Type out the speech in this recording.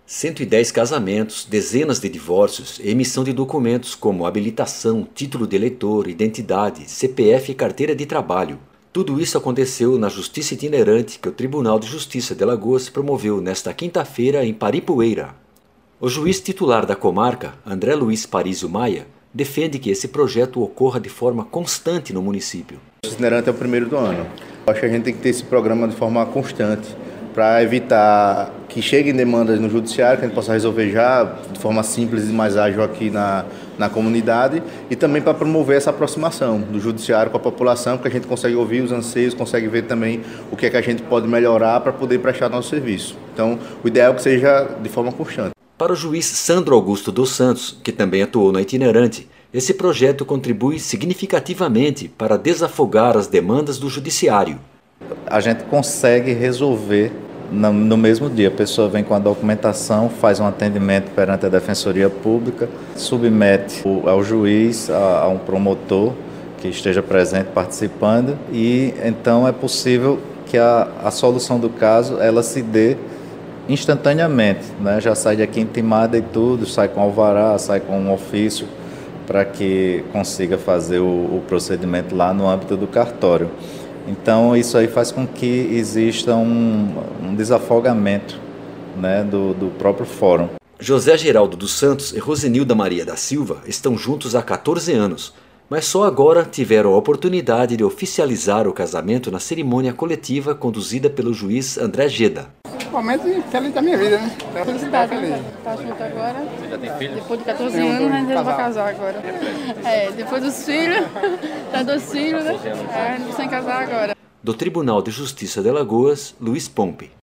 110 casamentos, dezenas de divórcios e emissão de documentos como habilitação, título de eleitor, identidade, CPF e carteira de trabalho. Tudo isso aconteceu na Justiça Itinerante que o Tribunal de Justiça de Alagoas promoveu nesta quinta-feira em Paripueira. O juiz titular da comarca, André Luiz Parizio Maia, defende que esse projeto ocorra de forma constante no município. O Itinerante é o primeiro do ano. Acho que a gente tem que ter esse programa de forma constante, para evitar que cheguem demandas no judiciário, que a gente possa resolver já de forma simples e mais ágil aqui na comunidade, e também para promover essa aproximação do judiciário com a população, que a gente consegue ouvir os anseios, consegue ver também o que é que a gente pode melhorar para poder prestar nosso serviço. Então, o ideal é que seja de forma constante. Para o juiz Sandro Augusto dos Santos, que também atuou na Itinerante, esse projeto contribui significativamente para desafogar as demandas do judiciário. A gente consegue resolver no mesmo dia. A pessoa vem com a documentação, faz um atendimento perante a Defensoria Pública, submete ao juiz, a um promotor que esteja presente participando, e então é possível que a solução do caso ela se dê instantaneamente, né? Já sai daqui intimada e tudo, sai com alvará, sai com um ofício para que consiga fazer o procedimento lá no âmbito do cartório. Então, isso aí faz com que exista um desafogamento, né, do próprio fórum. José Geraldo dos Santos e Rosenilda Maria da Silva estão juntos há 14 anos, mas só agora tiveram a oportunidade de oficializar o casamento na cerimônia coletiva conduzida pelo juiz André Geda. Momento feliz da minha vida, né? Felicidade, né? Tá junto agora. Você já tem filho? Depois de 14 anos, a gente vai casar agora. Depois dos filhos, tá 2 filhos, né? Sem casar agora. Do Tribunal de Justiça de Alagoas, Luiz Pompe.